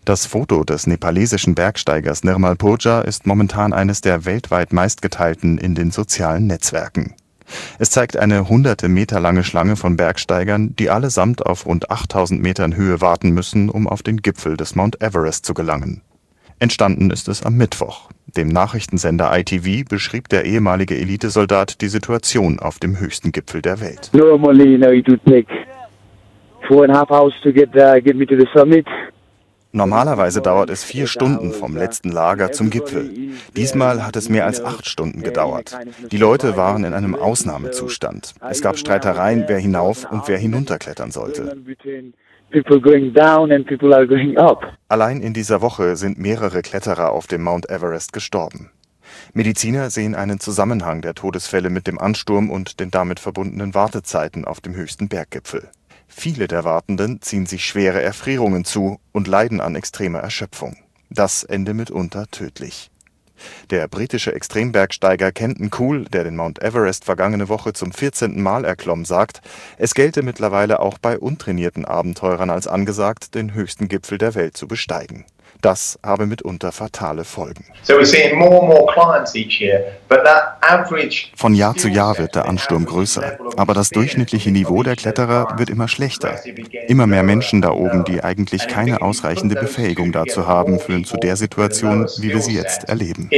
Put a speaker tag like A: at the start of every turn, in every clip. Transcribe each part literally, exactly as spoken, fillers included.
A: Das Foto des nepalesischen Bergsteigers Nirmal Purja ist momentan eines der weltweit meistgeteilten in den sozialen Netzwerken. Es zeigt eine hunderte Meter lange Schlange von Bergsteigern, die allesamt auf rund achttausend Metern Höhe warten müssen, um auf den Gipfel des Mount Everest zu gelangen. Entstanden ist es am Mittwoch. Dem Nachrichtensender I T V beschrieb der ehemalige Elitesoldat die Situation auf dem höchsten Gipfel der Welt.
B: Normally, you know, it would take four and a half hours to get uh, get me to the summit.
A: Normalerweise dauert es vier Stunden vom letzten Lager zum Gipfel. Diesmal hat es mehr als acht Stunden gedauert. Die Leute waren in einem Ausnahmezustand. Es gab Streitereien, wer hinauf und wer hinunterklettern sollte. Allein in dieser Woche sind mehrere Kletterer auf dem Mount Everest gestorben. Mediziner sehen einen Zusammenhang der Todesfälle mit dem Ansturm und den damit verbundenen Wartezeiten auf dem höchsten Berggipfel. Viele der Wartenden ziehen sich schwere Erfrierungen zu und leiden an extremer Erschöpfung. Das ende mitunter tödlich. Der britische Extrembergsteiger Kenton Cool, der den Mount Everest vergangene Woche zum vierzehnten Mal erklomm, sagt, es gelte mittlerweile auch bei untrainierten Abenteurern als angesagt, den höchsten Gipfel der Welt zu besteigen. Das habe mitunter fatale Folgen. Von Jahr zu Jahr wird der Ansturm größer, aber das durchschnittliche Niveau der Kletterer wird immer schlechter. Immer mehr Menschen da oben, die eigentlich keine ausreichende Befähigung dazu haben, führen zu der Situation, wie wir sie jetzt erleben.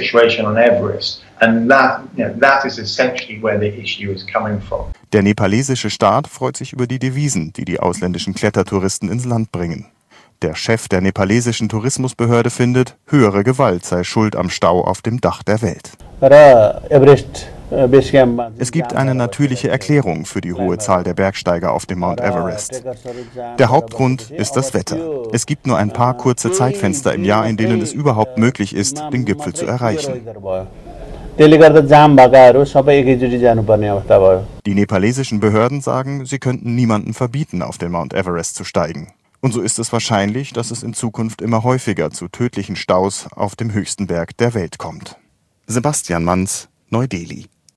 A: Der nepalesische Staat freut sich über die Devisen, die die ausländischen Klettertouristen ins Land bringen. Der Chef der nepalesischen Tourismusbehörde findet, höhere Gewalt sei schuld am Stau auf dem Dach der Welt. Es gibt eine natürliche Erklärung für die hohe Zahl der Bergsteiger auf dem Mount Everest. Der Hauptgrund ist das Wetter. Es gibt nur ein paar kurze Zeitfenster im Jahr, in denen es überhaupt möglich ist, den Gipfel zu erreichen. Die nepalesischen Behörden sagen, sie könnten niemanden verbieten, auf den Mount Everest zu steigen. Und so ist es wahrscheinlich, dass es in Zukunft immer häufiger zu tödlichen Staus auf dem höchsten Berg der Welt kommt. Sebastian Manz, Neu-Delhi.